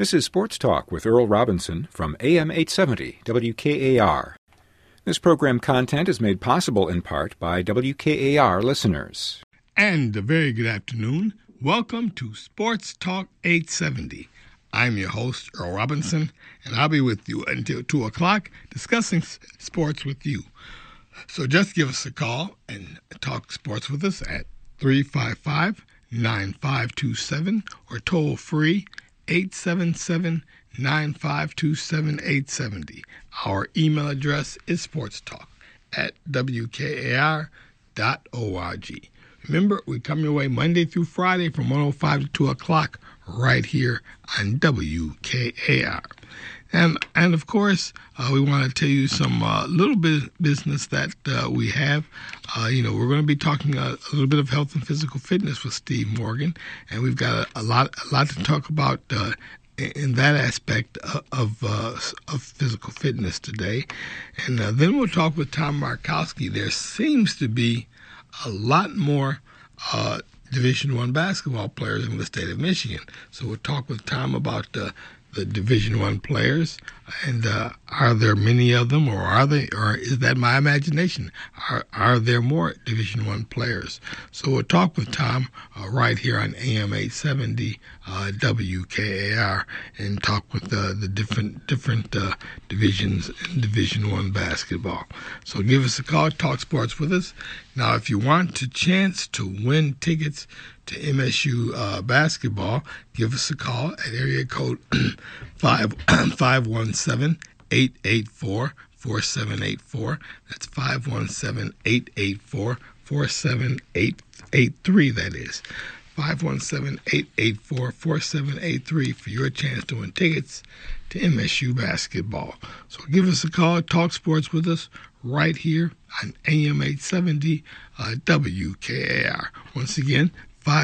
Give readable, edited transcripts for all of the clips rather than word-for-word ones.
This is Sports Talk with Earl Robinson from AM 870 WKAR. This program content is made possible in part by WKAR listeners. And a very good afternoon. Welcome to Sports Talk 870. I'm your host, Earl Robinson, and I'll be with you until 2 o'clock discussing sports with you. So just give us a call and talk sports with us at 355-9527 or toll free 877-952-7870. Our email address is sportstalk@wkar.org. Remember, we come your way Monday through Friday from 1:05 to 2 o'clock right here on WKAR. And of course, we want to tell you some little bit of business that we have. We're going to be talking a little bit of health and physical fitness with Steve Morgan, and we've got a lot to talk about in that aspect of physical fitness today. And then we'll talk with Tom Markowski. There seems to be a lot more Division I basketball players in the state of Michigan. So we'll talk with Tom about the Division I players, and are there many of them, or is that my imagination? Are there more Division I players? So we'll talk with Tom right here on AM 870 WKAR and talk with the different divisions in Division I basketball. So give us a call, talk sports with us. Now, if you want a chance to win tickets to MSU basketball, give us a call at area code 517-884-4784. That's 517-884-4783, that is. 517-884-4783 for your chance to win tickets to MSU basketball. So give us a call, talk sports with us right here on AM 870 WKAR. Once again,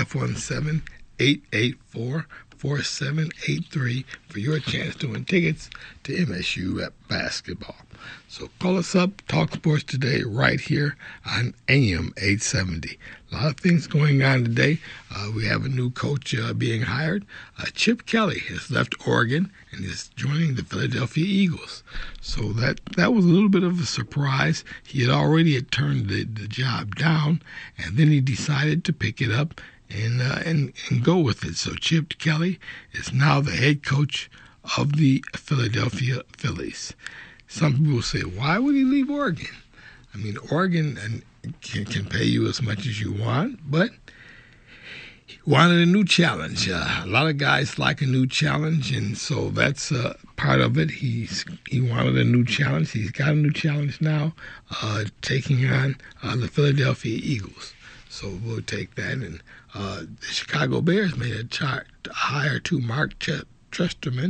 517-884-4783 for your chance to win tickets to MSU basketball. So call us up, talk sports today right here on AM 870. A lot of things going on today. We have a new coach being hired. Chip Kelly has left Oregon and is joining the Philadelphia Eagles. So that was a little bit of a surprise. He had already turned the job down, and then he decided to pick it up and go with it. So Chip Kelly is now the head coach of the Philadelphia Phillies. Some people say, why would he leave Oregon? I mean, Oregon can pay you as much as you want, but he wanted a new challenge. A lot of guys like a new challenge, and so that's part of it. He wanted a new challenge. He's got a new challenge now, taking on the Philadelphia Eagles. So we'll take that. And the Chicago Bears made a hire to Mark Testerman,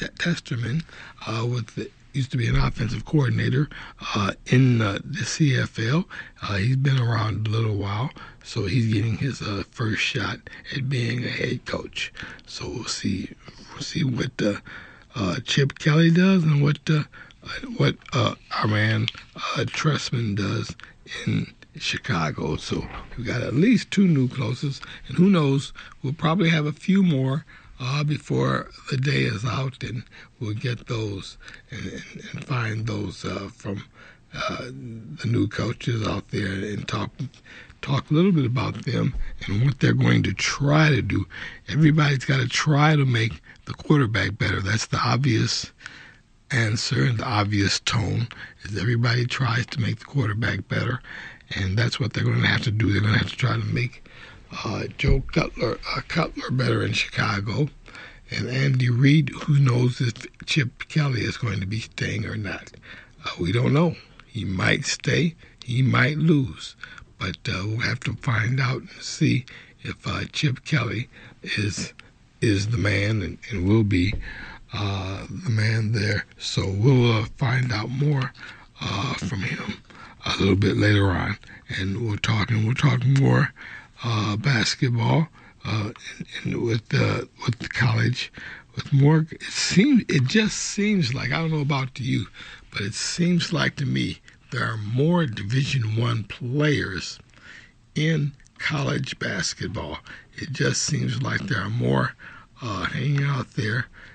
used to be an offensive coordinator in the CFL. He's been around a little while, so he's getting his first shot at being a head coach. So we'll see what Chip Kelly does and what our man Trestman does in Chicago. So we got at least two new closest, and who knows, we'll probably have a few more before the day is out, and we'll get those and find those from the new coaches out there and talk a little bit about them and what they're going to try to do. Everybody's got to try to make the quarterback better. That's the obvious answer and the obvious tone, is everybody tries to make the quarterback better, and that's what they're going to have to do. They're going to have to try to make Joe Cutler better in Chicago, and Andy Reid, who knows if Chip Kelly is going to be staying or not. We don't know. He might stay, he might lose, but we'll have to find out and see if Chip Kelly is the man and will be the man there. So we'll find out more from him a little bit later on, and we'll talk more basketball and with the college with more. It just seems like, I don't know about you, but it seems like to me there are more Division I players in college basketball. It just seems like there are more hanging out there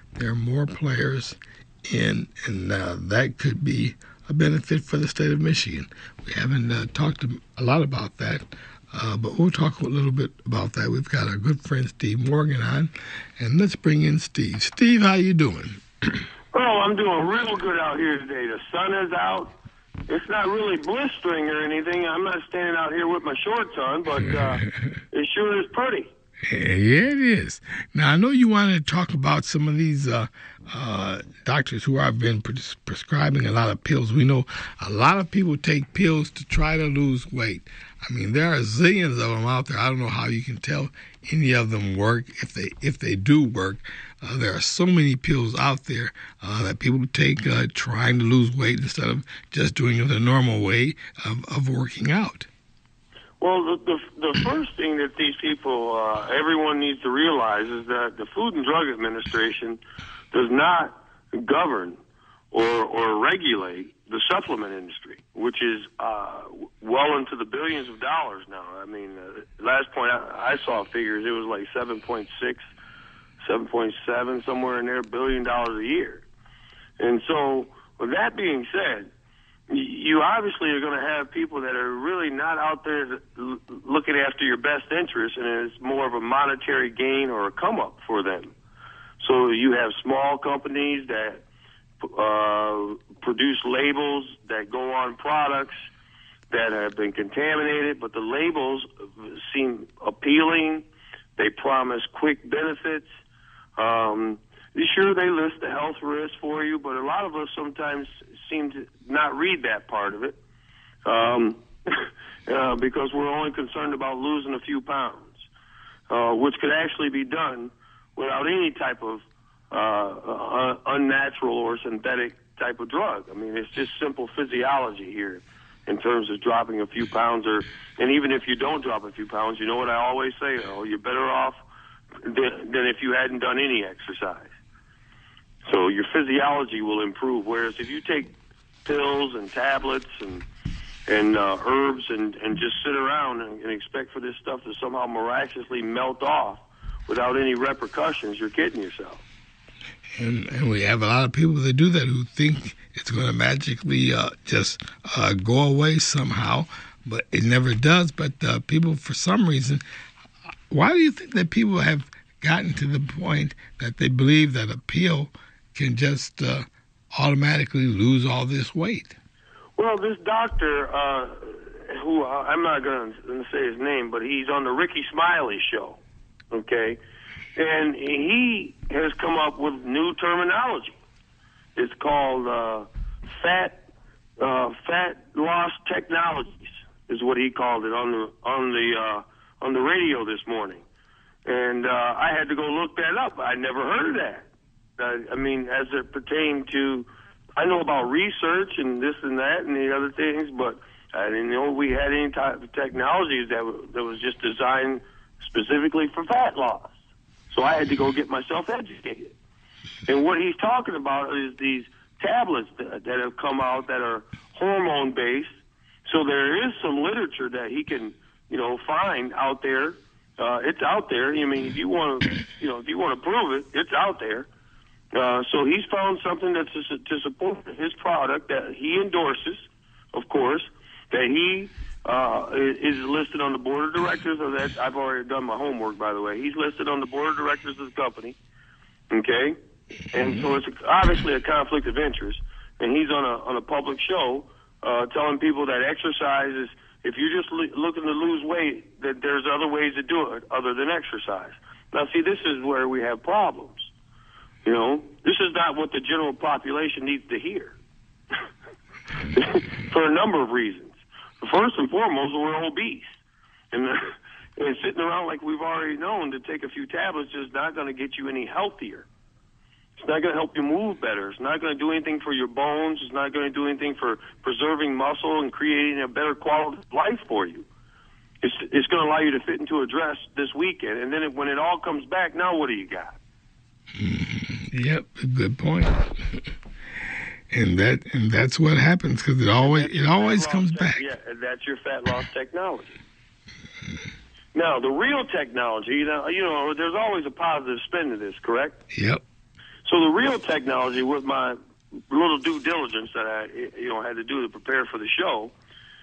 there are more players in, and that could be a benefit for the state of Michigan. We haven't talked a lot about that, but we'll talk a little bit about that. We've got our good friend Steve Morgan on, and let's bring in Steve. Steve, how you doing? Oh, I'm doing real good out here today. The sun is out. It's not really blistering or anything. I'm not standing out here with my shorts on, but it sure is pretty. Yeah, it is. Now, I know you wanted to talk about some of these doctors who have been prescribing a lot of pills. We know a lot of people take pills to try to lose weight. I mean, there are zillions of them out there. I don't know how you can tell any of them work, if they do work. There are so many pills out there that people take trying to lose weight instead of just doing it the normal way of working out. Well, the first thing that these people, everyone needs to realize is that the Food and Drug Administration does not govern or regulate the supplement industry, which is well into the billions of dollars now. I mean, last point I saw figures, it was like 7.6, 7.7, somewhere in there, $1 billion a year. And so, with that being said, you obviously are going to have people that are really not out there looking after your best interests, and it's more of a monetary gain or a come up for them. So you have small companies that produce labels that go on products that have been contaminated, but the labels seem appealing. They promise quick benefits. Sure, they list the health risks for you, but a lot of us sometimes seem to not read that part of it because we're only concerned about losing a few pounds, which could actually be done without any type of unnatural or synthetic type of drug. I mean, it's just simple physiology here in terms of dropping a few pounds, and even if you don't drop a few pounds, you know what I always say, you're better off than if you hadn't done any exercise. So your physiology will improve, whereas if you take pills and tablets and herbs and just sit around and expect for this stuff to somehow miraculously melt off without any repercussions, you're kidding yourself. And we have a lot of people that do that who think it's going to magically just go away somehow, but it never does. But people, for some reason, why do you think that people have gotten to the point that they believe that a pill can just automatically lose all this weight? Well, this doctor, who I'm not going to say his name, but he's on the Ricky Smiley show, okay? And he has come up with new terminology. It's called fat loss technologies, is what he called it on the radio this morning. And I had to go look that up. I never heard of that. I mean, as it pertained to, I know about research and this and that and the other things, but I didn't know we had any type of technology that was just designed specifically for fat loss. So I had to go get myself educated. And what he's talking about is these tablets that have come out that are hormone-based. So there is some literature that he can, find out there. It's out there. I mean, if you want to prove it, it's out there. So he's found something that's to support his product that he endorses, of course, that he is listed on the board of directors of that. I've already done my homework, by the way. He's listed on the board of directors of the company, okay? And so it's obviously a conflict of interest. And he's on a public show telling people that exercise is, if you're just looking to lose weight, that there's other ways to do it other than exercise. Now, see, this is where we have problems. This is not what the general population needs to hear for a number of reasons. First and foremost, we're obese. And sitting around like we've already known to take a few tablets is not going to get you any healthier. It's not going to help you move better. It's not going to do anything for your bones. It's not going to do anything for preserving muscle and creating a better quality of life for you. It's going to allow you to fit into a dress this weekend. And then when it all comes back, now what do you got? Yep, good point. and that's what happens because it always comes back. Yeah, that's your fat loss technology. Now, the real technology, there's always a positive spin to this, correct? Yep. So the real technology, with my little due diligence that I had to do to prepare for the show,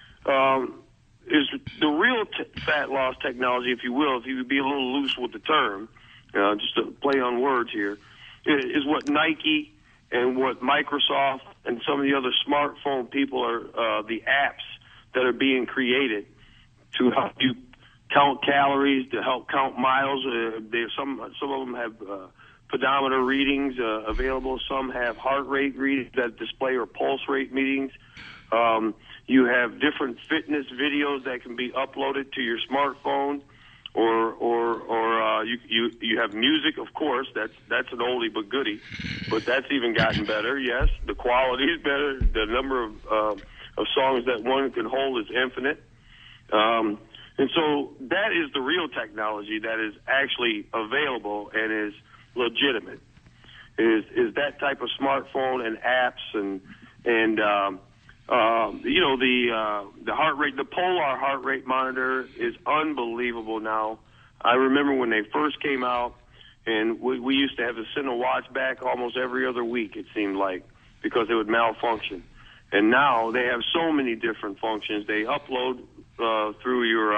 is the real fat loss technology, if you will, if you would be a little loose with the term, just to play on words here, is what Nike and what Microsoft and some of the other smartphone people are, the apps that are being created to help you count calories, to help count miles. Some of them have pedometer readings available. Some have heart rate readings that display or pulse rate readings. You have different fitness videos that can be uploaded to your smartphone, or you have music, of course. That's an oldie but goodie, but that's even gotten better. Yes, the quality is better. The number of songs that one can hold is infinite. And so that is the real technology that is actually available and is legitimate. Is that type of smartphone and apps and the heart rate, the Polar heart rate monitor is unbelievable now. I remember when they first came out, and we used to have to send a watch back almost every other week, it seemed like, because it would malfunction. And now they have so many different functions. They upload through your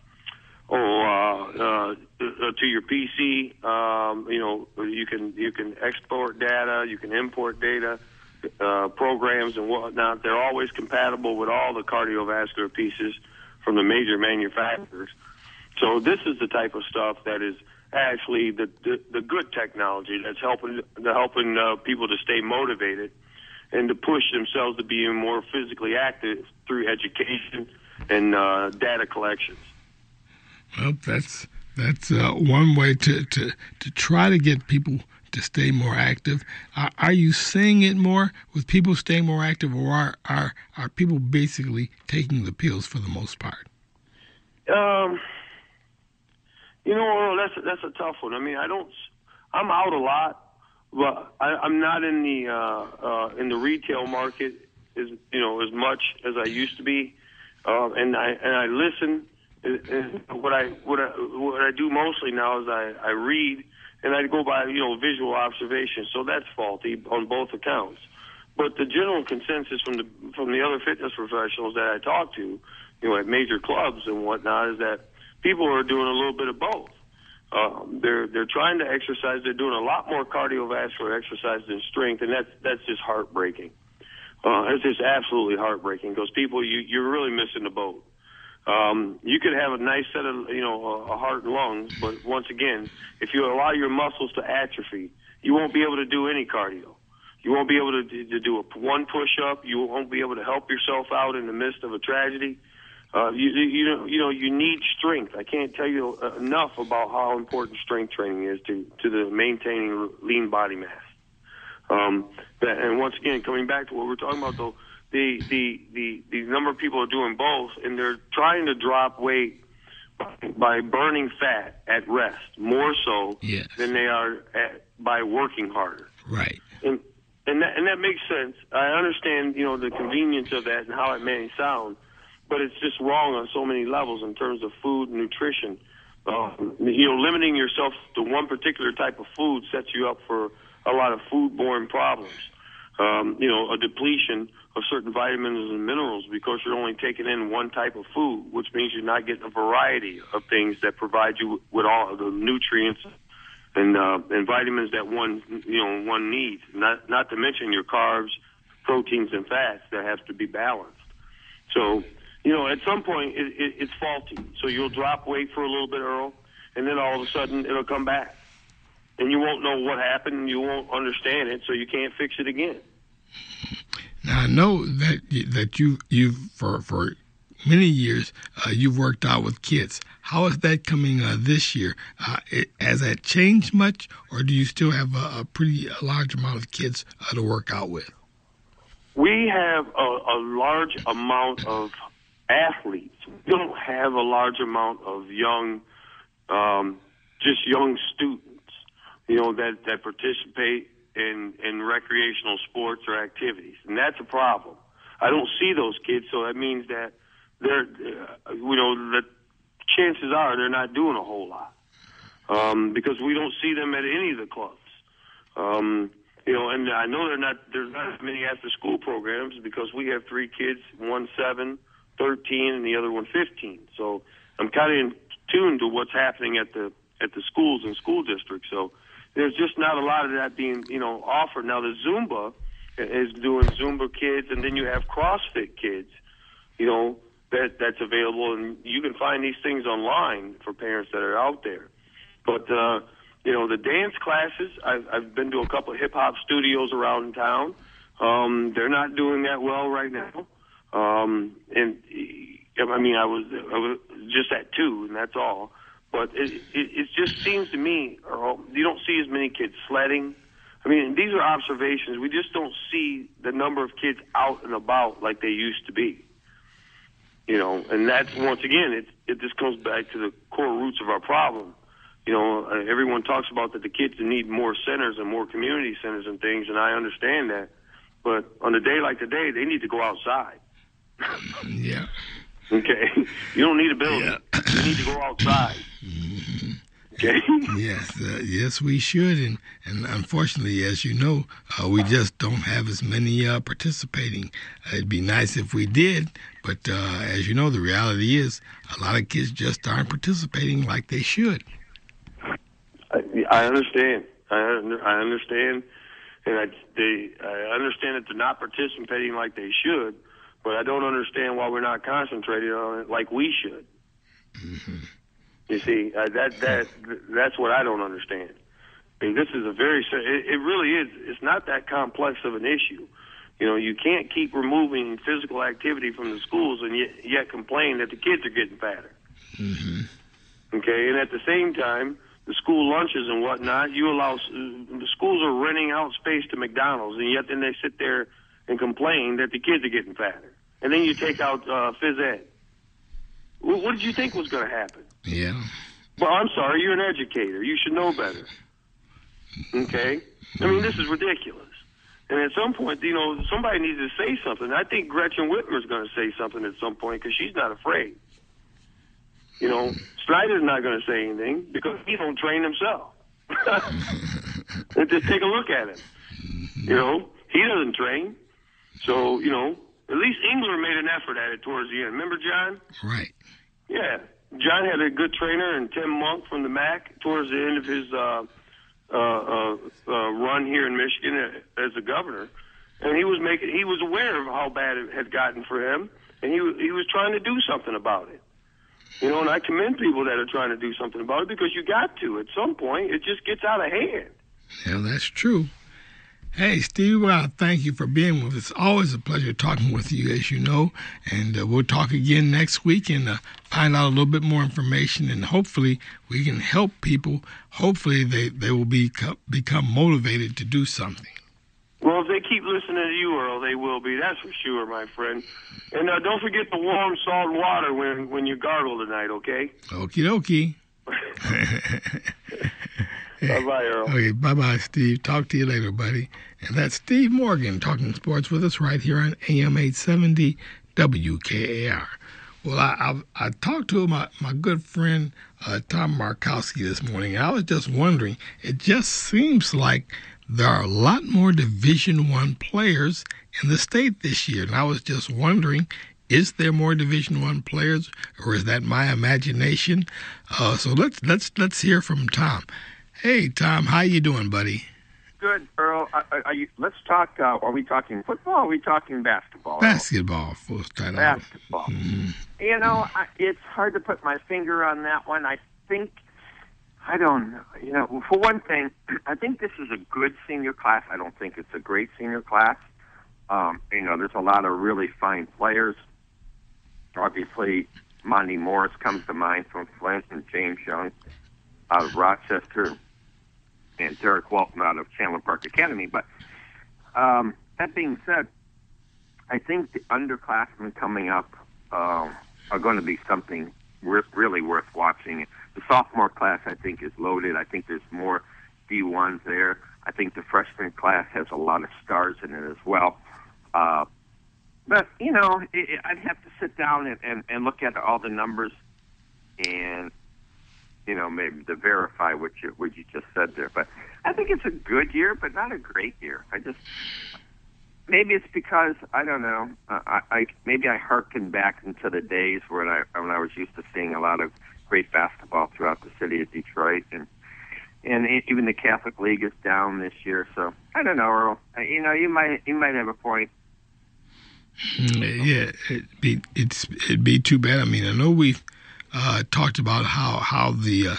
to your PC. You can export data, you can import data, programs and whatnot. They're always compatible with all the cardiovascular pieces from the major manufacturers. So this is the type of stuff that is actually the good technology that's helping people to stay motivated and to push themselves to be more physically active through education and data collections. Well, that's one way to try to get people to stay more active. Are you seeing it more with people staying more active, or are people basically taking the pills for the most part? That's a tough one. I mean, I'm out a lot, but I'm not in the retail market as much as I used to be, and I listen. And what I do mostly now is I read, and I go by visual observation. So that's faulty on both accounts. But the general consensus from the other fitness professionals that I talk to, at major clubs and whatnot, is that people are doing a little bit of both. They're trying to exercise. They're doing a lot more cardiovascular exercise than strength, and that's just heartbreaking. It's just absolutely heartbreaking because people, you're really missing the boat. You could have a nice set of, a heart and lungs, but once again, if you allow your muscles to atrophy, you won't be able to do any cardio. You won't be able to do one push-up. You won't be able to help yourself out in the midst of a tragedy. You need strength. I can't tell you enough about how important strength training is to the maintaining lean body mass. And once again, coming back to what we're talking about, though, the number of people are doing both, and they're trying to drop weight by burning fat at rest more so than they are by working harder. Right. And that makes sense. I understand the convenience of that and how it may sound, but it's just wrong on so many levels in terms of food and nutrition. Limiting yourself to one particular type of food sets you up for a lot of foodborne problems. A depletion of certain vitamins and minerals because you're only taking in one type of food, which means you're not getting a variety of things that provide you with all of the nutrients and vitamins that one needs. Not to mention your carbs, proteins, and fats that have to be balanced. So, at some point it's faulty. So you'll drop weight for a little bit, Earl, and then all of a sudden it'll come back. And you won't know what happened, you won't understand it, so you can't fix it again. Now, I know that you've for many years you've worked out with kids. How is that coming this year? Has that changed much, or do you still have a pretty large amount of kids to work out with? We have a large amount of athletes. We don't have a large amount of young students, that participate in recreational sports or activities, and that's a problem. I don't see those kids, so that means that they're, the chances are they're not doing a whole lot because we don't see them at any of the clubs. And I know there's not as many after-school programs because we have 3 kids, one 7, 13, and the other one 15. So I'm kind of in tune to what's happening at the schools and school districts. So there's just not a lot of that being, offered. Now the Zumba is doing Zumba Kids, and then you have CrossFit Kids, that's available, and you can find these things online for parents that are out there. But the dance classes, I've been to a couple of hip-hop studios around town. They're not doing that well right now. I was just at 2, and that's all. But it just seems to me, Earl, you don't see as many kids sledding. I mean, these are observations. We just don't see the number of kids out and about like they used to be. And that's, once again, it just comes back to the core roots of our problem. Everyone talks about that the kids need more centers and more community centers and things, and I understand that. But on a day like today, they need to go outside. Yeah. Okay? You don't need a building. Yeah. You need to go outside. Okay? Yes, we should. And unfortunately, as you know, we just don't have as many participating. It'd be nice if we did, but as you know, the reality is a lot of kids just aren't participating like they should. I understand. I understand. And I understand that they're not participating like they should, but I don't understand why we're not concentrating on it like we should. Mm-hmm. You see, that's what I don't understand. I mean, this is it really is. It's not that complex of an issue. You can't keep removing physical activity from the schools and yet complain that the kids are getting fatter. Mm-hmm. Okay, and at the same time, the school lunches and whatnot, the schools are renting out space to McDonald's, and yet then they sit there and complain that the kids are getting fatter. And then you take out phys ed. What did you think was going to happen? Yeah. Well, I'm sorry, you're an educator. You should know better. Okay? I mean, this is ridiculous. And at some point, somebody needs to say something. I think Gretchen Whitmer's going to say something at some point because she's not afraid. Snyder's not going to say anything because he don't train himself. And just take a look at him. He doesn't train. So, at least Engler made an effort at it towards the end. Remember, John? Right. Yeah. John had a good trainer in Tim Monk from the MAC towards the end of his run here in Michigan as a governor. And he was aware of how bad it had gotten for him, and he was trying to do something about it. And I commend people that are trying to do something about it because you got to. At some point, it just gets out of hand. Yeah, that's true. Hey, Steve, thank you for being with us. It's always a pleasure talking with you, as you know. And we'll talk again next week and find out a little bit more information. And hopefully we can help people. Hopefully they will become motivated to do something. Well, if they keep listening to you, Earl, they will be. That's for sure, my friend. And don't forget the warm, salt water when you gargle tonight, okay? Okie dokie. Bye-bye, Earl. Okay, bye-bye, Steve. Talk to you later, buddy. And that's Steve Morgan talking sports with us right here on AM 870 WKAR. Well, I talked to my good friend Tom Markowski this morning, and I was just wondering, it just seems like there are a lot more Division I players in the state this year. And I was just wondering, is there more Division I players, or is that my imagination? So let's hear from Tom. Hey, Tom, how you doing, buddy? Good, Earl. Let's talk. Are we talking football? Or are we talking basketball? Basketball. We'll start out. Basketball. Mm-hmm. It's hard to put my finger on that one. I don't know. For one thing, I think this is a good senior class. I don't think it's a great senior class. There's a lot of really fine players. Obviously, Monty Morris comes to mind from Flint, and James Young out of Rochester, and Derek Walton out of Chandler Park Academy. But that being said, I think the underclassmen coming up are going to be something really worth watching. The sophomore class, I think, is loaded. I think there's more D1s there. I think the freshman class has a lot of stars in it as well. But, I'd have to sit down and look at all the numbers and maybe to verify what you just said there. But I think it's a good year, but not a great year. Maybe it's because I don't know. Maybe I hearken back into the days when I was used to seeing a lot of great basketball throughout the city of Detroit, and even the Catholic League is down this year. So I don't know, Earl. You might have a point. Yeah, it'd be too bad. I mean, I know we've talked about how the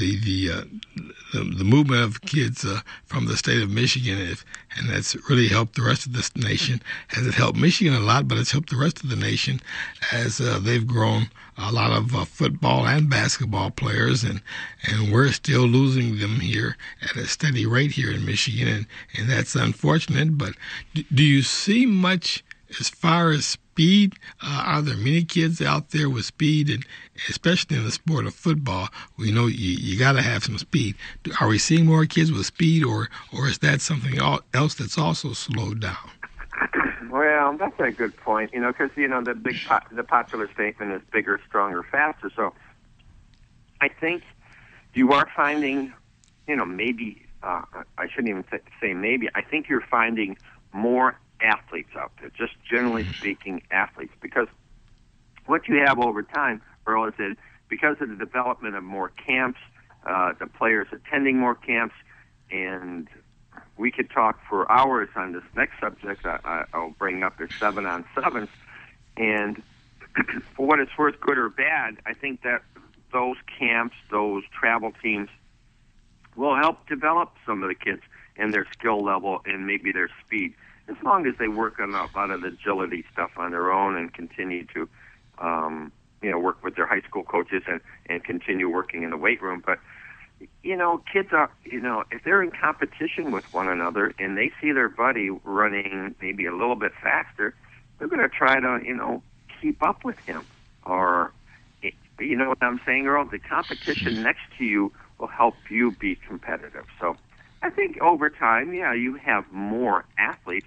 movement of kids from the state of Michigan, and that's really helped the rest of this nation. Has it helped Michigan a lot, but it's helped the rest of the nation as they've grown a lot of football and basketball players, and we're still losing them here at a steady rate here in Michigan, and that's unfortunate. But do you see much as far as speed? Are there many kids out there with speed, and especially in the sport of football, we know you got to have some speed. Are we seeing more kids with speed, or is that something else that's also slowed down? Well, that's a good point. Because the popular statement is bigger, stronger, faster. So I think you are finding, maybe I shouldn't even say maybe. I think you're finding more athletes out there, just generally speaking, athletes, because what you have over time, Earl, is that because of the development of more camps, the players attending more camps, and we could talk for hours on this next subject I'll bring up, is 7-on-7s, and for what it's worth, good or bad, I think that those camps, those travel teams, will help develop some of the kids and their skill level and maybe their speed, as long as they work on a lot of the agility stuff on their own and continue to, work with their high school coaches and continue working in the weight room. But, kids are, if they're in competition with one another and they see their buddy running maybe a little bit faster, they're going to try to, keep up with him. Or, you know what I'm saying, Earl? The competition next to you will help you be competitive. So I think over time, you have more athletes.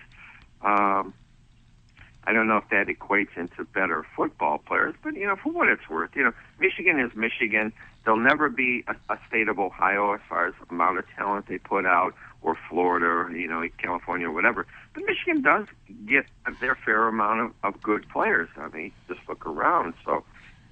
I don't know if that equates into better football players, but, for what it's worth, Michigan is Michigan. There'll never be a state of Ohio as far as the amount of talent they put out, or Florida, or, California, or whatever. But Michigan does get their fair amount of good players. I mean, just look around. So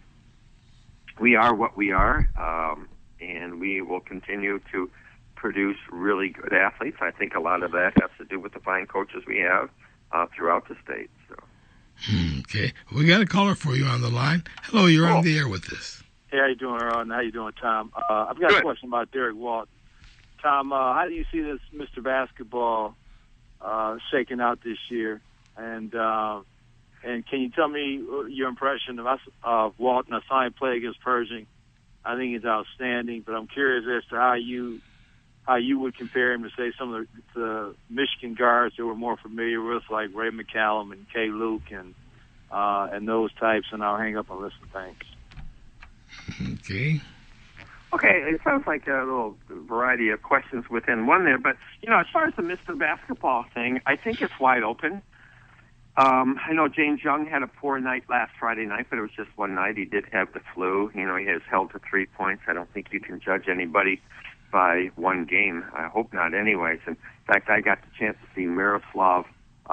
we are what we are, and we will continue to produce really good athletes. I think a lot of that has to do with the fine coaches we have throughout the state. So. Okay. We got a caller for you on the line. Hello, you're on the air with us. Hey, how you doing, Earl? And how you doing, Tom? I've got a question about Derek Walton. Tom, how do you see this Mr. Basketball shaking out this year? And can you tell me your impression of Walton? I saw him play against Pershing. I think he's outstanding, but I'm curious as to how you would compare him to, say, some of the Michigan guards that we're more familiar with, like Ray McCallum and Kay Luke and those types, and I'll hang up and listen. Thanks. Okay. Okay, it sounds like a little variety of questions within one there, but, as far as the Mr. Basketball thing, I think it's wide open. I know James Young had a poor night last Friday night, but it was just one night. He did have the flu. He has held to 3 points. I don't think you can judge anybody by one game. I hope not anyways. In fact, I got the chance to see Miroslav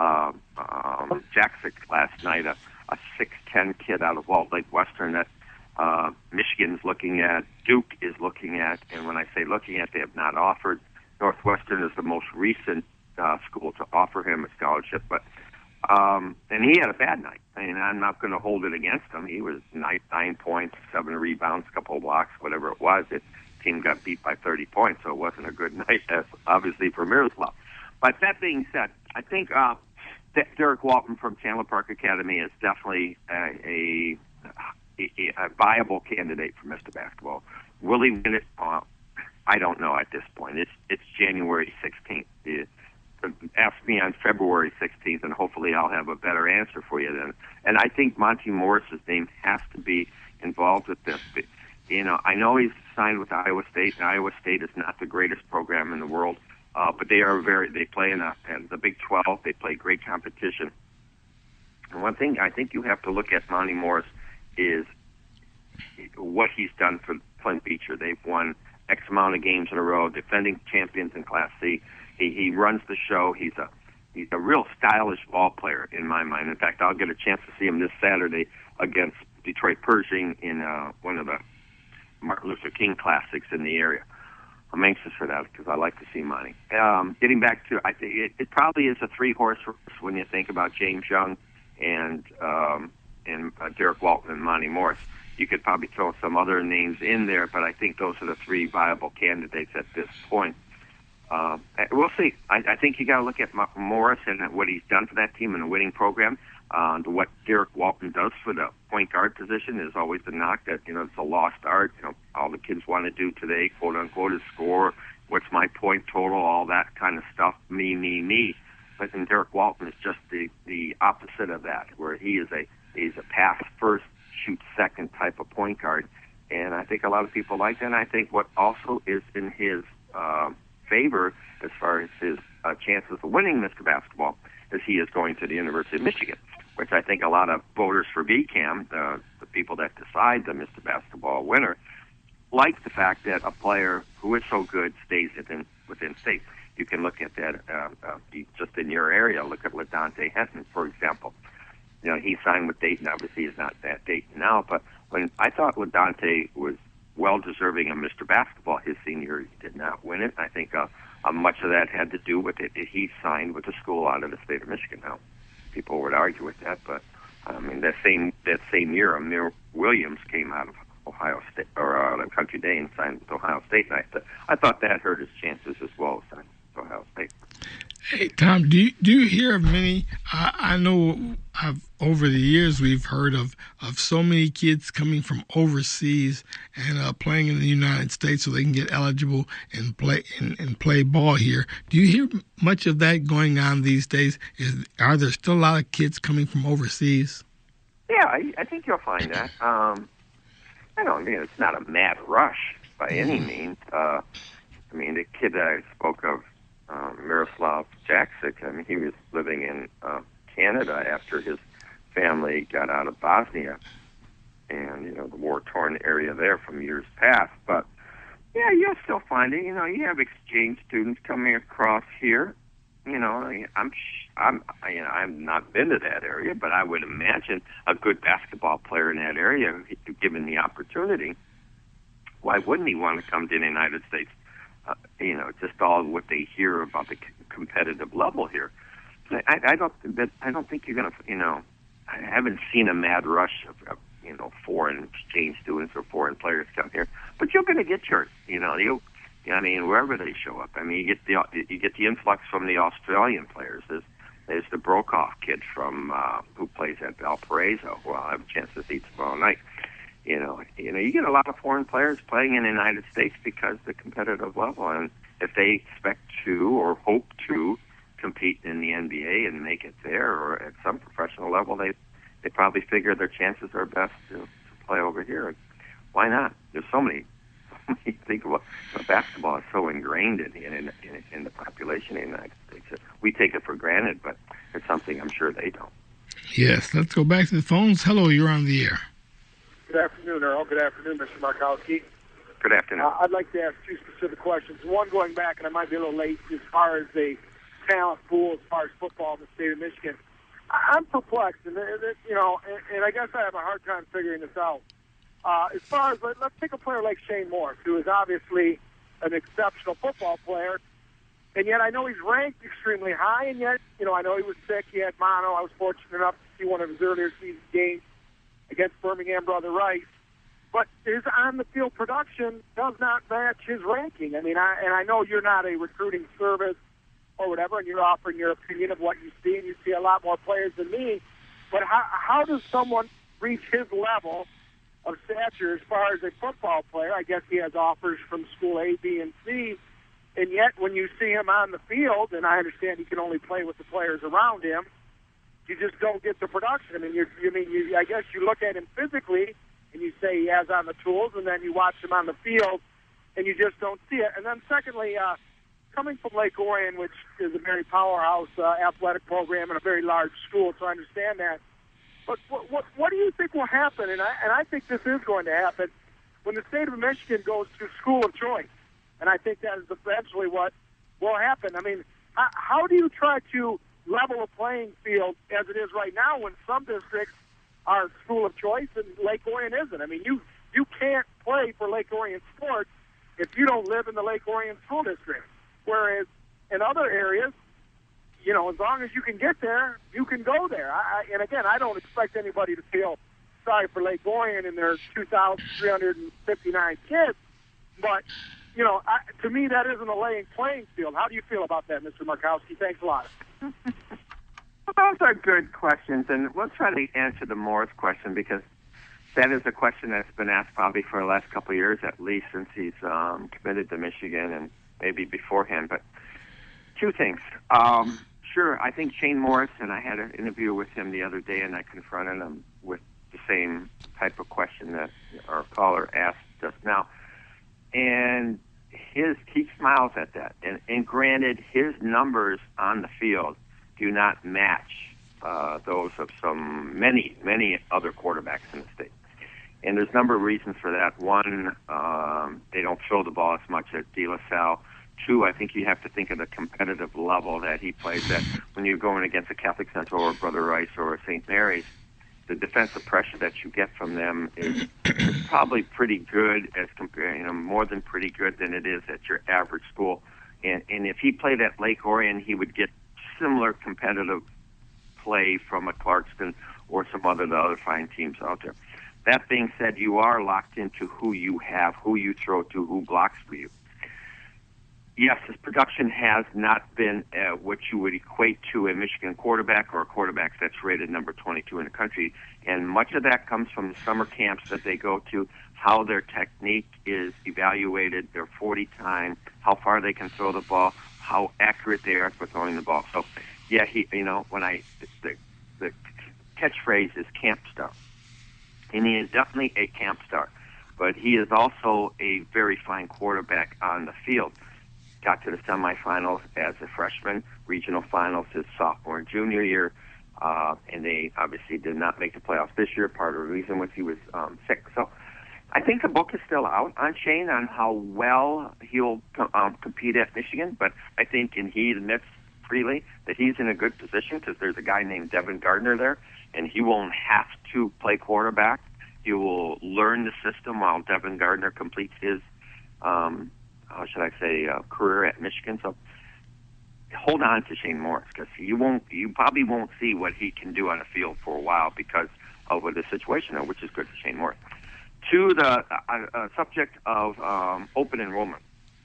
Jaksic last night, a 6'10" kid out of Walt Lake Western that Michigan's looking at, Duke is looking at, and when I say looking at, they have not offered. Northwestern is the most recent school to offer him a scholarship, but and he had a bad night. I mean, I'm not going to hold it against him. He was 9 points, 7 rebounds, a couple of blocks, whatever it was. The team got beat by 30 points, so it wasn't a good night, obviously, for Miroslav. But that being said, I think Derek Walton from Chandler Park Academy is definitely a viable candidate for Mr. Basketball. Will he win it? I don't know at this point. It's January 16th. Ask me on February 16th, and hopefully I'll have a better answer for you then. And I think Monty Morris's name has to be involved with this. But, I know he's signed with Iowa State, and Iowa State is not the greatest program in the world, but they play in the Big 12. They play great competition. And one thing I think you have to look at Monty Morris is what he's done for Clint Beecher. They've won X amount of games in a row, defending champions in Class C. He runs the show. He's a real stylish ball player in my mind. In fact, I'll get a chance to see him this Saturday against Detroit Pershing in one of the Martin Luther King Classics in the area. I'm anxious for that because I like to see Monty. Getting back to, I think it probably is a 3-horse race when you think about James Young and Derek Walton and Monty Morris. You could probably throw some other names in there, but I think those are the 3 viable candidates at this point. We'll see. I think you got to look at Morris and what he's done for that team in a winning program. What Derek Walton does for the point guard position is always the knock that, it's a lost art. All the kids want to do today, quote unquote, is score. What's my point total? All that kind of stuff. Me. But then Derek Walton is just the opposite of that, where he's a pass first, shoot second type of point guard. And I think a lot of people like that. And I think what also is in his favor as far as his chances of winning Mr. Basketball is he is going to the University of Michigan, which I think a lot of voters for BCAM, the people that decide the Mr. Basketball winner, like the fact that a player who is so good stays within state. You can look at that just in your area. Look at LaDontae Henton, for example. He signed with Dayton. Obviously, he's not at Dayton now, but when I thought LaDontae was well deserving of Mr. Basketball his senior year, he did not win it. I think much of that had to do with it. He signed with a school out of the state of Michigan. Now, people would argue with that, but I mean that same year, Amir Williams came out of Ohio State or out of Country Day and signed with Ohio State. And I thought that hurt his chances as well as signing with Ohio State. Hey, Tom, do you hear of many? I know over the years we've heard of so many kids coming from overseas and playing in the United States so they can get eligible and play ball here. Do you hear much of that going on these days? Are there still a lot of kids coming from overseas? Yeah, I think you'll find that. It's not a mad rush by any means. The kid that I spoke of, Miroslav Jaksic, he was living in Canada after his family got out of Bosnia and, the war-torn area there from years past. But, yeah, you'll still find it. You have exchange students coming across here. I've not been to that area, but I would imagine a good basketball player in that area, given the opportunity, why wouldn't he want to come to the United States? Just all what they hear about the competitive level here. I don't think you're going to, I haven't seen a mad rush of foreign exchange students or foreign players come here, but you're going to get yours, wherever they show up. You get the influx from the Australian players. There's the Brokaw kid from who plays at Valparaiso, who I'll have a chance to see tomorrow night. You get a lot of foreign players playing in the United States because of the competitive level, and if they expect to or hope to compete in the NBA and make it there or at some professional level, they probably figure their chances are best to play over here. Why not? There's so many. Think about basketball is so ingrained in the population in the United States. We take it for granted, but it's something I'm sure they don't. Yes, let's go back to the phones. Hello, you're on the air. Good afternoon, Earl. Good afternoon, Mr. Markowski. Good afternoon. I'd like to ask 2 specific questions. One, going back, and I might be a little late, as far as the talent pool, as far as football in the state of Michigan. I'm perplexed, and I guess I have a hard time figuring this out. As far as, let's take a player like Shane Morris, who is obviously an exceptional football player, and yet I know he's ranked extremely high, and yet, I know he was sick, he had mono. I was fortunate enough to see one of his earlier season games against Birmingham Brother Rice. But his on-the-field production does not match his ranking. I know you're not a recruiting service or whatever, and you're offering your opinion of what you see, and you see a lot more players than me. But how does someone reach his level of stature as far as a football player? I guess he has offers from school A, B, and C, and yet when you see him on the field, and I understand he can only play with the players around him, you just don't get the production. I guess you look at him physically, and you say he has on the tools, and then you watch him on the field, and you just don't see it. And then secondly, coming from Lake Orion, which is a very powerhouse athletic program and a very large school, so I understand that. But what do you think will happen? And I think this is going to happen when the state of Michigan goes to school of choice. And I think that is eventually what will happen. I mean, how do you try to level a playing field as it is right now when some districts are school of choice and Lake Orion isn't? I mean, you can't play for Lake Orion sports if you don't live in the Lake Orion school district. Whereas in other areas, you know, as long as you can get there, you can go there. And again, I don't expect anybody to feel sorry for Lake Orion and their 2,359 kids, but you know, to me, that isn't a playing field. How do you feel about that, Mr. Markowski? Thanks a lot. Those are good questions, and we'll try to answer the Morris question because that is a question that's been asked probably for the last couple of years, at least since he's committed to Michigan and maybe beforehand. But two things. Sure, I think Shane Morris, and I had an interview with him the other day, and I confronted him with the same type of question that our caller asked just now. And he smiles at that. And granted, his numbers on the field do not match those of many other quarterbacks in the state. And there's a number of reasons for that. One, they don't throw the ball as much as De La Salle. Two, I think you have to think of the competitive level that he plays at. When you're going against a Catholic Central or Brother Rice or a St. Mary's, the defensive pressure that you get from them is probably pretty good as compared, more than pretty good than it is at your average school. And if he played at Lake Orion, he would get similar competitive play from a Clarkston or some other fine teams out there. That being said, you are locked into who you have, who you throw to, who blocks for you. Yes, his production has not been what you would equate to a Michigan quarterback or a quarterback that's rated number 22 in the country. And much of that comes from the summer camps that they go to, how their technique is evaluated, their 40 time, how far they can throw the ball, how accurate they are for throwing the ball. So, yeah, the catchphrase is camp star. And he is definitely a camp star. But he is also a very fine quarterback on the field. Got to the semifinals as a freshman, regional finals his sophomore and junior year, and they obviously did not make the playoffs this year. Part of the reason was he was sick. So I think the book is still out on Shane on how well he'll compete at Michigan, but I think, and he admits freely, that he's in a good position because there's a guy named Devin Gardner there, and he won't have to play quarterback. He will learn the system while Devin Gardner completes his career at Michigan. So hold on to Shane Morris because you probably won't see what he can do on the field for a while because of the situation, which is good for Shane Morris. To the subject of open enrollment,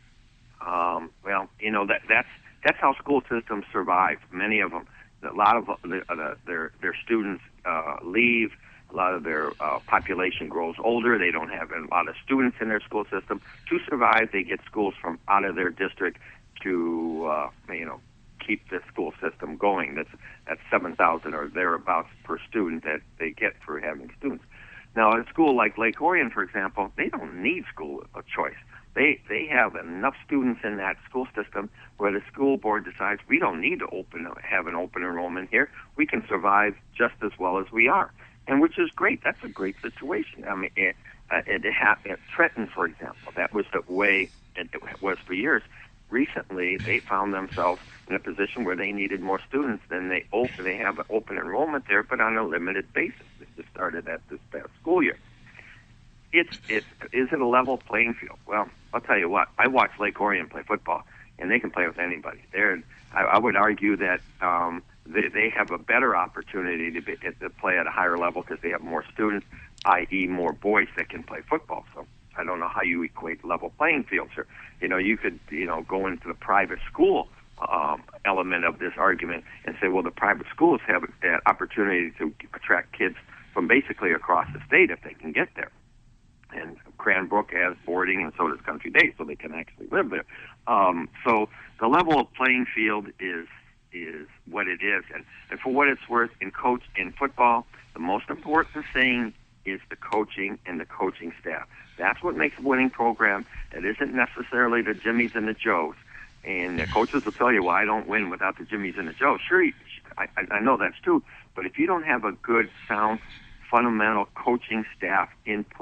that's how school systems survive. Many of them, a lot of their students leave. A lot of their population grows older. They don't have a lot of students in their school system. To survive, they get schools from out of their district to, keep the school system going. That's 7,000 or thereabouts per student that they get for having students. Now, a school like Lake Orion, for example, they don't need school of choice. They have enough students in that school system where the school board decides we don't need to have an open enrollment here. We can survive just as well as we are. And which is great. That's a great situation. I mean, at Trenton, for example, that was the way it was for years. Recently, they found themselves in a position where they needed more students than they have an open enrollment there, but on a limited basis. It just started at this past school year. Is it a level playing field? Well, I'll tell you what. I watched Lake Orion play football, and they can play with anybody. I would argue that they have a better opportunity to play at a higher level because they have more students, i.e. more boys that can play football. So I don't know how you equate level playing fields here. You could, go into the private school element of this argument and say, well, the private schools have an opportunity to attract kids from basically across the state if they can get there. And Cranbrook has boarding, and so does Country Day, so they can actually live there. So the level playing field is what it is. And for what it's worth, in football, the most important thing is the coaching and the coaching staff. That's what makes a winning program. It isn't necessarily the Jimmies and the Joes. And the coaches will tell you, well, I don't win without the Jimmies and the Joes. Sure, I know that's true. But if you don't have a good, sound, fundamental coaching staff in place,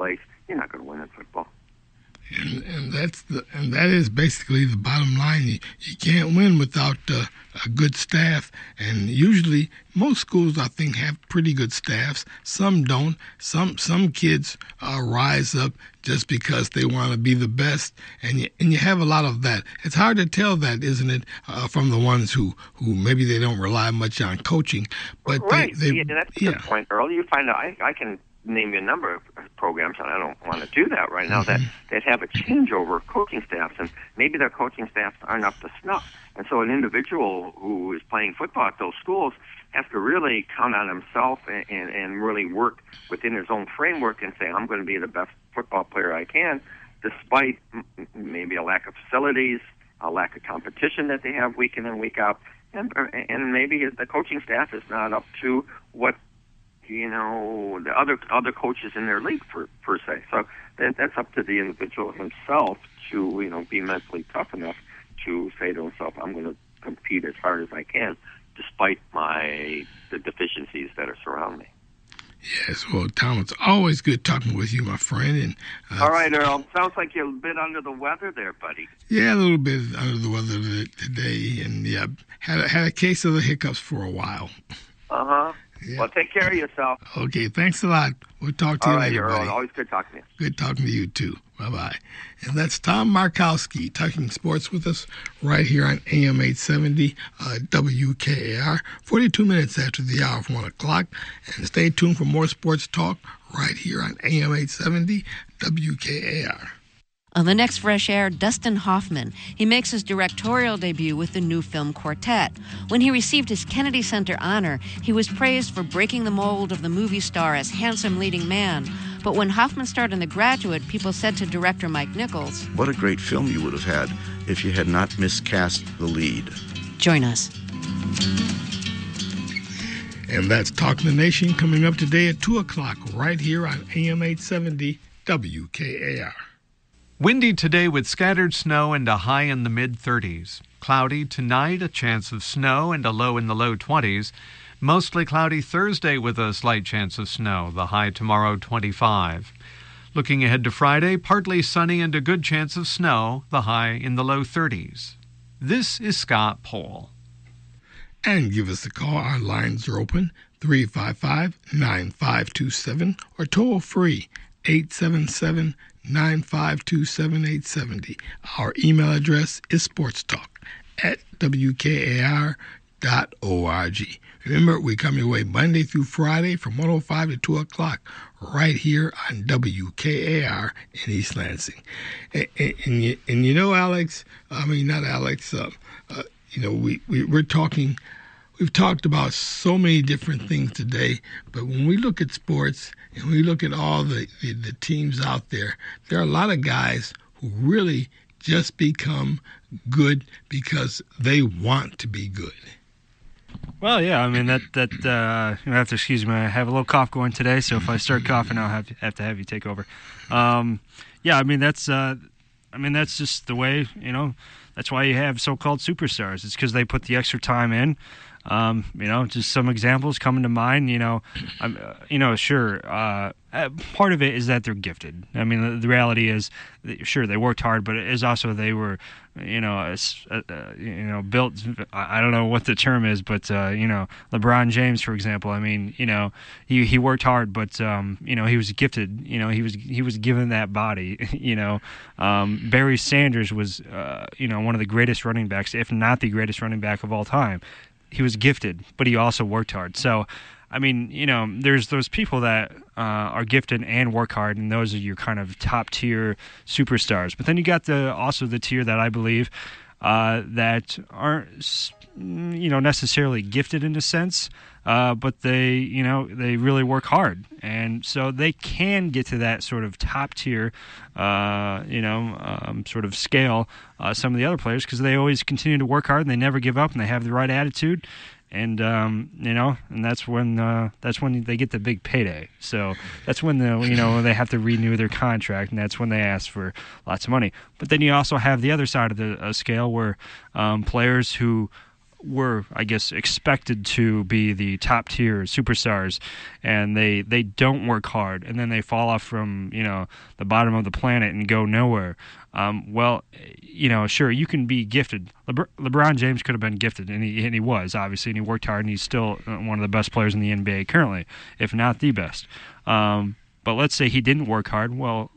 you're not going to win in football. And that is basically the bottom line. You can't win without a good staff, and usually most schools, I think, have pretty good staffs. Some don't. Some kids rise up just because they want to be the best, and you have a lot of that. It's hard to tell that, isn't it, from the ones who maybe they don't rely much on coaching, but right. they That's a good point, Earl. You find out I can name you a number of programs, and I don't want to do that right now, that have a changeover of coaching staffs, and maybe their coaching staffs aren't up to snuff. And so an individual who is playing football at those schools has to really count on himself and really work within his own framework and say, I'm going to be the best football player I can, despite maybe a lack of facilities, a lack of competition that they have week in and week out, and maybe the coaching staff is not up to what the other coaches in their league per se. So that's up to the individual himself to be mentally tough enough to say to himself, I'm going to compete as hard as I can, despite the deficiencies that are surrounding me. Yes, well, Tom, it's always good talking with you, my friend. And all right, Earl. Sounds like you're a bit under the weather there, buddy. Yeah, a little bit under the weather today, and yeah, had a case of the hiccups for a while. Yeah. Well, take care of yourself. Okay, thanks a lot. We'll talk to you later, buddy. Always good talking to you. Good talking to you, too. Bye-bye. And that's Tom Markowski talking sports with us right here on AM 870 WKAR, 42 minutes after the hour of 1 o'clock. And stay tuned for more sports talk right here on AM 870 WKAR. On the next Fresh Air, Dustin Hoffman. He makes his directorial debut with the new film Quartet. When he received his Kennedy Center honor, he was praised for breaking the mold of the movie star as handsome leading man. But when Hoffman starred in The Graduate, people said to director Mike Nichols, "What a great film you would have had if you had not miscast the lead." Join us. And that's Talking the Nation coming up today at 2 o'clock right here on AM 870 WKAR. Windy today with scattered snow and a high in the mid-30s. Cloudy tonight, a chance of snow and a low in the low 20s. Mostly cloudy Thursday with a slight chance of snow, the high tomorrow 25. Looking ahead to Friday, partly sunny and a good chance of snow, the high in the low 30s. This is Scott Pohl. And give us a call. Our lines are open, 355-9527, or toll free, 877-952-7870. Our email address is sportstalk@wkar.org. Remember, we come your way Monday through Friday from 1:05 to 2 o'clock right here on WKAR in East Lansing. And you know, Alex, not Alex, we're talking, we've talked about so many different things today, but when we look at sports and we look at all the teams out there, there are a lot of guys who really just become good because they want to be good. Well, yeah, you have to excuse me. I have a little cough going today, so if I start coughing, I'll have to have you take over. That's just the way, that's why you have so-called superstars. It's because they put the extra time in. Just some examples coming to mind. Part of it is that they're gifted. The reality is, sure, they worked hard, but it is also they were, built. I don't know what the term is, but LeBron James, for example. He worked hard, but he was gifted. He was given that body. Barry Sanders was one of the greatest running backs, if not the greatest running back of all time. He was gifted, but he also worked hard. So, there's those people that are gifted and work hard, and those are your kind of top-tier superstars. But then you got also the tier that I believe that aren't, necessarily gifted in a sense, but they really work hard. And so they can get to that sort of top-tier, sort of scale, some of the other players, because they always continue to work hard and they never give up and they have the right attitude. And and that's when they get the big payday. So that's when they have to renew their contract, and that's when they ask for lots of money. But then you also have the other side of the scale where players who were, I guess, expected to be the top tier superstars, and they don't work hard, and then they fall off from, you know, the bottom of the planet and go nowhere. Well, you know, sure, you can be gifted. LeBron James could have been gifted, and he was, obviously, and he worked hard, and he's still one of the best players in the NBA currently, if not the best. But let's say he didn't work hard. Well,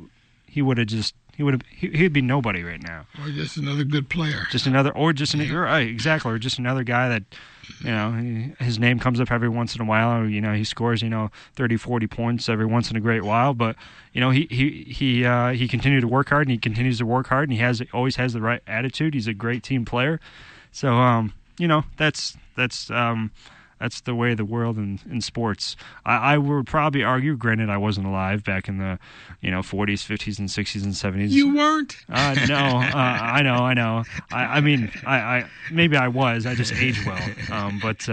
he'd be nobody right now. Or just another good player. Right, exactly. Or just another guy that, you know, his name comes up every once in a while. Or, you know, he scores, you know, 30, 40 points every once in a great while. But, you know, he continued to work hard, and he continues to work hard, and he always has the right attitude. He's a great team player. So, you know, that's the way of the world in sports. I would probably argue, granted I wasn't alive back in the, you know, 40s, 50s, and 60s and 70s. You weren't? No, I know. I mean, maybe I was. I just aged well. But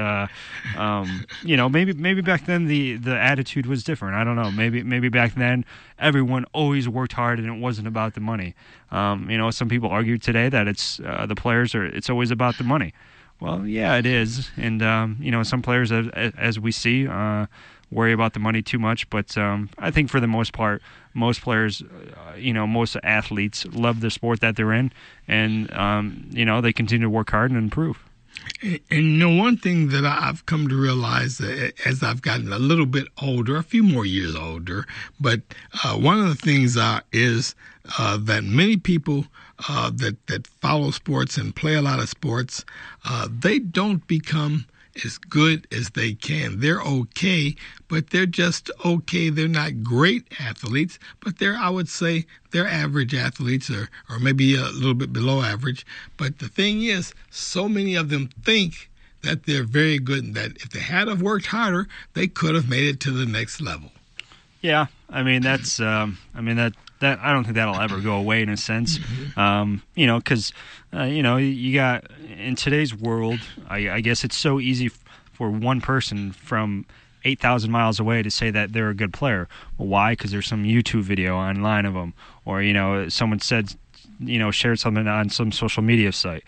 you know, maybe back then the attitude was different. I don't know. Maybe back then everyone always worked hard and it wasn't about the money. You know, some people argue today that it's always about the money. Well, yeah, it is, and you know, some players, as we see, worry about the money too much. But I think for the most part, most players, you know, most athletes love the sport that they're in, and you know, they continue to work hard and improve. And you know, one thing that I've come to realize as I've gotten a little bit older, a few more years older, but one of the things is that many people that follow sports and play a lot of sports, they don't become as good as they can. They're okay, but they're just okay. They're not great athletes, but I would say they're average athletes or maybe a little bit below average. But the thing is, so many of them think that they're very good and that if they had have worked harder, they could have made it to the next level. Yeah, I mean, that's, that I don't think that'll ever go away in a sense. You know, because, you know, you got, in today's world, I guess it's so easy for one person from 8,000 miles away to say that they're a good player. Well, why? Because there's some YouTube video online of them, or, you know, someone said, you know, shared something on some social media site.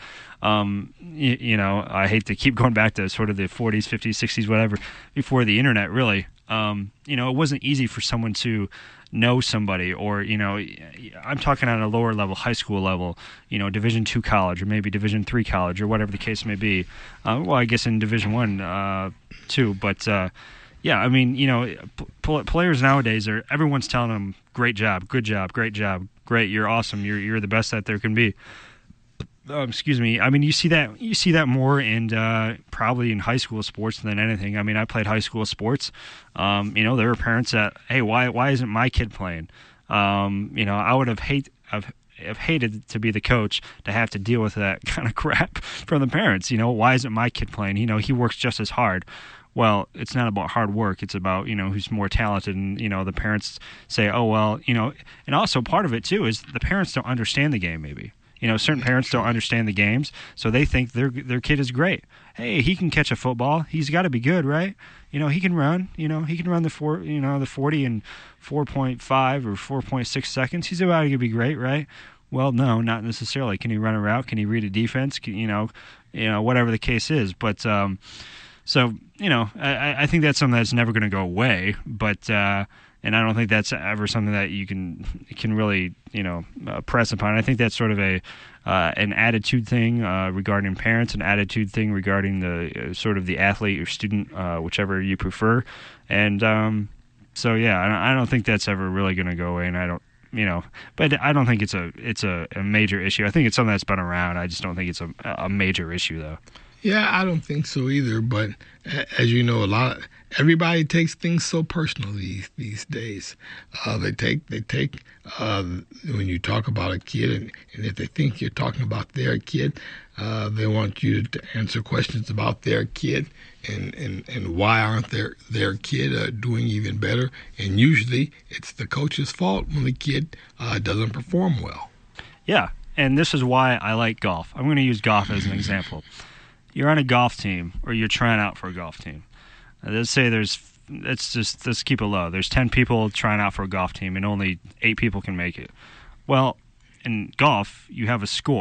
You know, I hate to keep going back to sort of the 40s, 50s, 60s, whatever, before the internet, really. You know, it wasn't easy for someone to know somebody, or, you know, I'm talking on a lower level, high school level, you know, Division II college, or maybe Division III college, or whatever the case may be. Well, I guess in Division I, too, but, yeah, I mean, you know, players nowadays everyone's telling them, great job, good job, great job, great, you're awesome, you're the best that there can be. Excuse me. I mean, you see that more in probably in high school sports than anything. I mean, I played high school sports. You know, there were parents that, hey, why isn't my kid playing? You know, I would have hated to be the coach to have to deal with that kind of crap from the parents. You know, why isn't my kid playing? You know, he works just as hard. Well, it's not about hard work. It's about, you know, who's more talented. And, you know, the parents say, oh, well, you know, and also part of it, too, is the parents don't understand the game, maybe. You know, certain parents don't understand the games, so they think their kid is great. Hey, he can catch a football. He's got to be good, right? You know, he can run. You know, he can run the 40 in 4.5 or 4.6 seconds. He's about to be great, right? Well, no, not necessarily. Can he run a route? Can he read a defense? You know, whatever the case is. But so, you know, I think that's something that's never going to go away. But and I don't think that's ever something that you can really, you know, press upon. I think that's sort of an attitude thing regarding parents, an attitude thing regarding the sort of the athlete or student, whichever you prefer. And so, yeah, I don't think that's ever really going to go away. And I don't, you know, but I don't think it's a major issue. I think it's something that's been around. I just don't think it's a major issue, though. Yeah, I don't think so either. But as you know, everybody takes things so personal these days. They take when you talk about a kid, and if they think you're talking about their kid, they want you to answer questions about their kid and why aren't their kid doing even better. And usually it's the coach's fault when the kid doesn't perform well. Yeah, and this is why I like golf. I'm going to use golf as an example. You're on a golf team, or you're trying out for a golf team. Let's say let's keep it low. There's 10 people trying out for a golf team, and only 8 people can make it. Well, in golf, you have a score.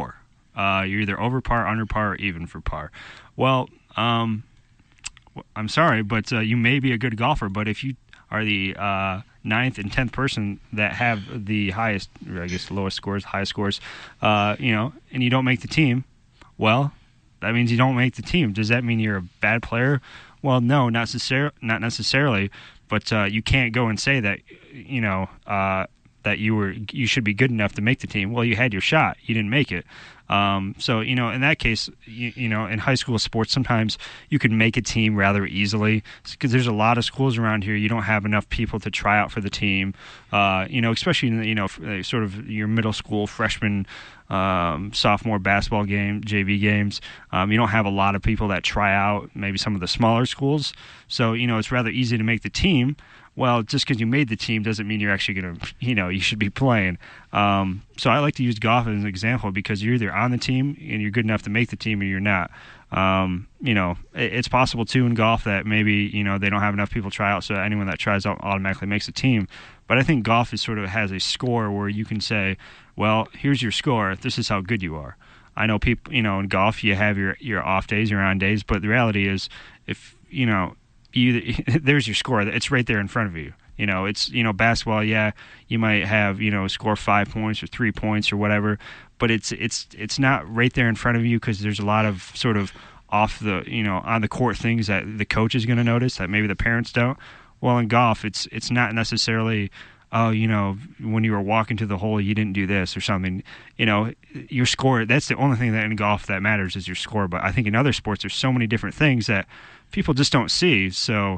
You're either over par, under par, or even for par. Well, I'm sorry, but you may be a good golfer, but if you are the 9th and 10th person that have the highest, or I guess lowest scores, highest scores, and you don't make the team, well, that means you don't make the team. Does that mean you're a bad player? Well, no, not necessarily. But you can't go and say that, that you should be good enough to make the team. Well, you had your shot. You didn't make it. So, in that case, in high school sports, sometimes you can make a team rather easily because there's a lot of schools around here. You don't have enough people to try out for the team, especially in, sort of your middle school, freshman, sophomore basketball game, JV games. You don't have a lot of people that try out, maybe some of the smaller schools. So, it's rather easy to make the team. Well, just because you made the team doesn't mean you're actually going to, you should be playing. So I like to use golf as an example because you're either on the team and you're good enough to make the team or you're not. It's possible, too, in golf that maybe, they don't have enough people try out, so anyone that tries out automatically makes a team. But I think golf has a score where you can say, well, here's your score. This is how good you are. I know people, in golf, you have your off days, your on days, but the reality is if, there's your score. It's right there in front of you. It's, basketball, yeah, you might have, score 5 points or 3 points or whatever, but it's not right there in front of you because there's a lot of sort of off the, on the court things that the coach is going to notice that maybe the parents don't. Well, in golf, it's not necessarily, when you were walking to the hole, you didn't do this or something. Your score, that's the only thing that in golf that matters is your score. But I think in other sports, there's so many different things that people just don't see. So,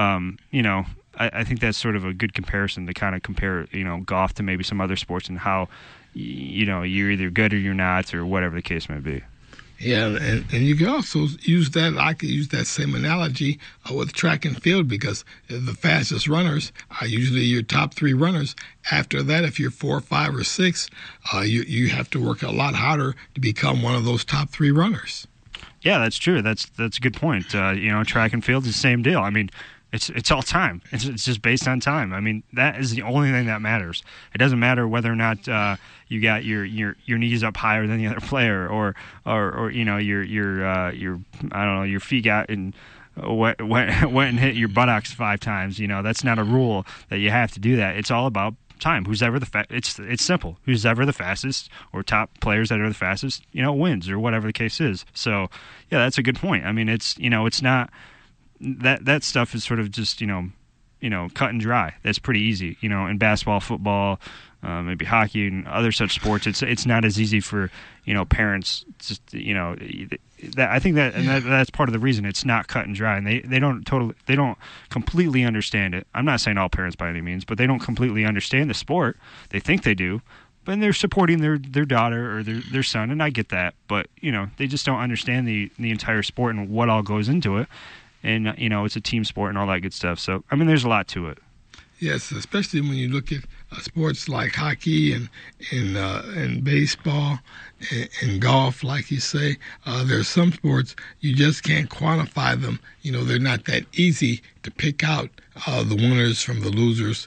I think that's sort of a good comparison to kind of compare, golf to maybe some other sports and how, you're either good or you're not or whatever the case may be. Yeah, and you can also use that. I could use that same analogy with track and field because the fastest runners are usually your top 3 runners. After that, if you're 4, 5, or 6, you have to work a lot harder to become one of those top 3 runners. Yeah, that's true. That's a good point. Track and field is the same deal. I mean, it's all time. It's just based on time. I mean, that is the only thing that matters. It doesn't matter whether or not you got your knees up higher than the other player, or your I don't know, your feet got and went and hit your buttocks 5 times. That's not a rule that you have to do that. It's all about time. Who's ever it's simple. Who's ever the fastest or top players that are the fastest, wins or whatever the case is. So yeah, that's a good point. I mean, it's not. That stuff is sort of just cut and dry. That's pretty easy. In basketball, football, maybe hockey and other such sports, it's not as easy for parents. Just that I think that, and that's part of the reason it's not cut and dry. And they don't completely understand it. I'm not saying all parents by any means, but they don't completely understand the sport. They think they do, but they're supporting their daughter or their son, and I get that. But they just don't understand the entire sport and what all goes into it. And, it's a team sport and all that good stuff. So, I mean, there's a lot to it. Yes, especially when you look at sports like hockey and baseball and golf, like you say. There's some sports you just can't quantify them. They're not that easy to pick out the winners from the losers.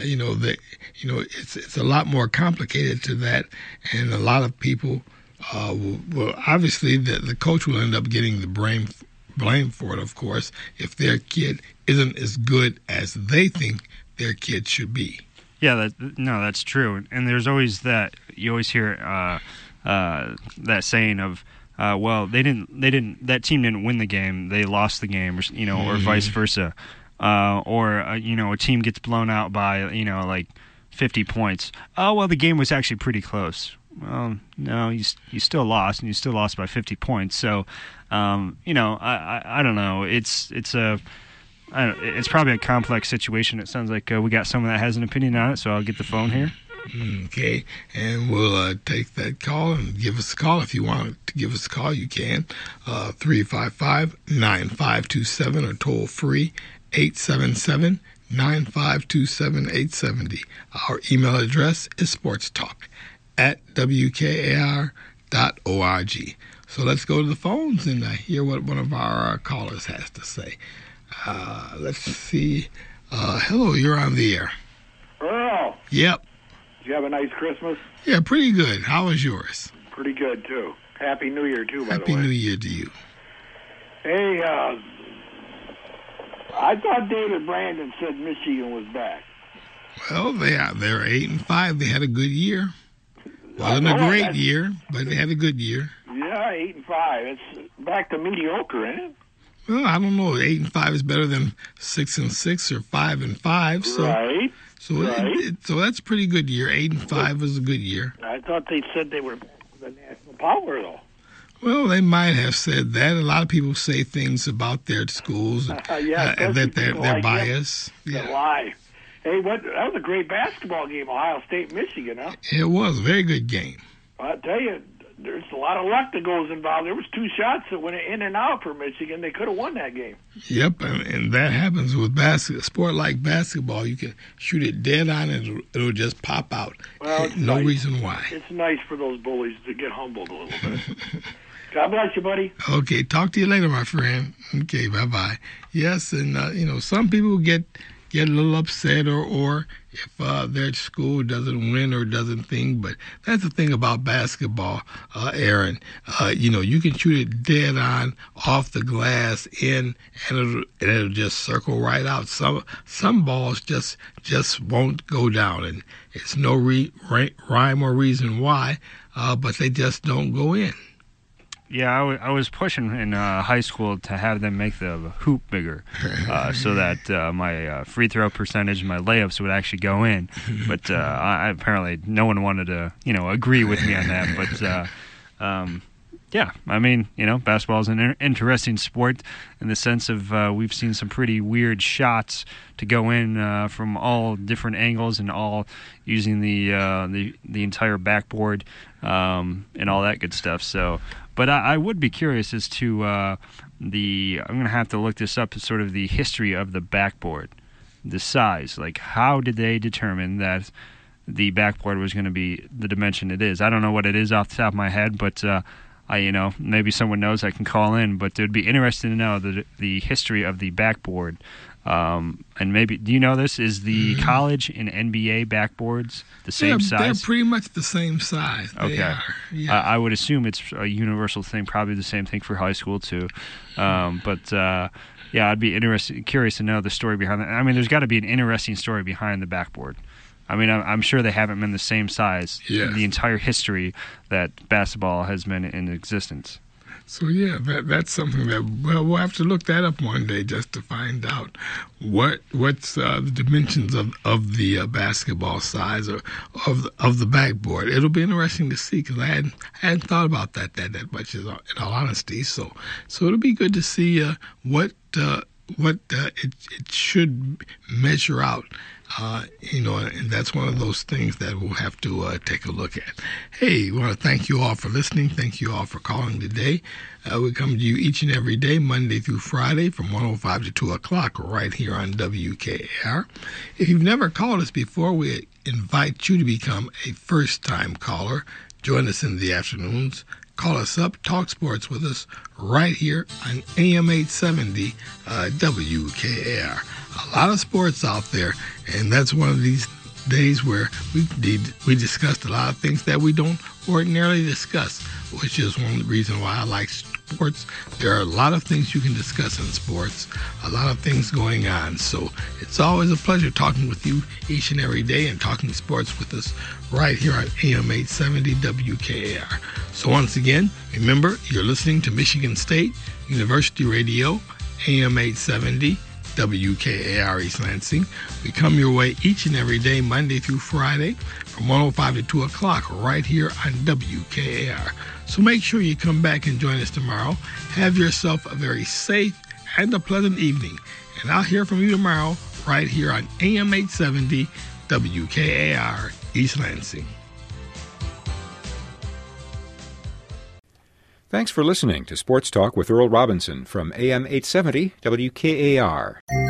It's a lot more complicated to that, and a lot of people will obviously the coach will end up getting the blame for it, of course, if their kid isn't as good as they think their kid should be. Yeah, that's true. And there's always that, you always hear that saying of, well, that team didn't win the game, they lost the game, or vice versa. Or a team gets blown out by, like 50 points. Oh, well, the game was actually pretty close. Well, no, you still lost, and you still lost by 50 points. So, I don't know. It's probably a complex situation. It sounds like we got someone that has an opinion on it, so I'll get the phone here. Okay, and we'll take that call and give us a call. If you want to give us a call, you can. 355-9527 or toll free 877-952-7870. Our email address is sportstalk@wkar.org. So let's go to the phones and hear what one of our callers has to say. Let's see. Hello, you're on the air. Earl. Yep. Did you have a nice Christmas? Yeah, pretty good. How was yours? Pretty good, too. Happy New Year, too, by the way. Happy New Year to you. Hey, I thought David Brandon said Michigan was back. Well, they're 8-5. They had a good year. Wasn't a great year, but they had a good year. Yeah, 8-5. It's back to mediocre, isn't it? Well, I don't know. 8-5 is better than 6-6 or 5-5. So, right. So that's a pretty good year. 8-5 was a good year. I thought they said they were the national power, though. Well, they might have said that. A lot of people say things about their schools and that they're biased. Yeah. Lie. Hey, that was a great basketball game, Ohio State-Michigan, huh? It was a very good game. I tell you, there's a lot of luck that goes involved. There was 2 shots that went in and out for Michigan. They could have won that game. Yep, and that happens with a sport like basketball. You can shoot it dead on and it'll just pop out. Well, no reason why. It's nice for those bullies to get humbled a little bit. God bless you, buddy. Okay, talk to you later, my friend. Okay, bye-bye. Yes, and, some people get a little upset or if their school doesn't win or doesn't think. But that's the thing about basketball, Aaron. You can shoot it dead on, off the glass, in, and it'll just circle right out. Some balls just won't go down, and it's no rhyme or reason why, but they just don't go in. Yeah, I was pushing in high school to have them make the hoop bigger so that my free throw percentage, my layups would actually go in. But apparently no one wanted to, agree with me on that. But, yeah, I mean, basketball is an interesting sport in the sense of we've seen some pretty weird shots to go in from all different angles and all using the entire backboard and all that good stuff. So. But I would be curious as to I'm going to have to look this up, sort of the history of the backboard, the size. Like, how did they determine that the backboard was going to be the dimension it is? I don't know what it is off the top of my head, but maybe someone knows I can call in. But it would be interesting to know the history of the backboard. And maybe, do you know this? Is the college and NBA backboards the same size? They're pretty much the same size. Okay. Yeah. I would assume it's a universal thing, probably the same thing for high school too. I'd be curious to know the story behind that. I mean, there's got to be an interesting story behind the backboard. I mean, I'm sure they haven't been the same size in the entire history that basketball has been in existence. So, yeah, that's something that we'll have to look that up one day just to find out what's the dimensions of the basketball size or of the backboard. It'll be interesting to see because I hadn't thought about that much in all honesty. So it'll be good to see what it should measure out. And that's one of those things that we'll have to take a look at. Hey, we want to thank you all for listening. Thank you all for calling today. We come to you each and every day, Monday through Friday, from 1:05 to 2 o'clock, right here on WKAR. If you've never called us before, we invite you to become a first-time caller. Join us in the afternoons. Call us up, talk sports with us right here on AM 870 WKAR. A lot of sports out there, and that's one of these days where we discussed a lot of things that we don't ordinarily discuss, which is one of the reasons why I like sports. There are a lot of things you can discuss in sports, a lot of things going on. So it's always a pleasure talking with you each and every day and talking sports with us right here on AM 870 WKAR. So once again, remember, you're listening to Michigan State University Radio, AM 870 WKAR East Lansing. We come your way each and every day, Monday through Friday, from 1:05 to 2 o'clock, right here on WKAR. So make sure you come back and join us tomorrow. Have yourself a very safe and a pleasant evening. And I'll hear from you tomorrow, right here on AM 870 WKAR East Lansing. Thanks for listening to Sports Talk with Earl Robinson from AM 870 WKAR.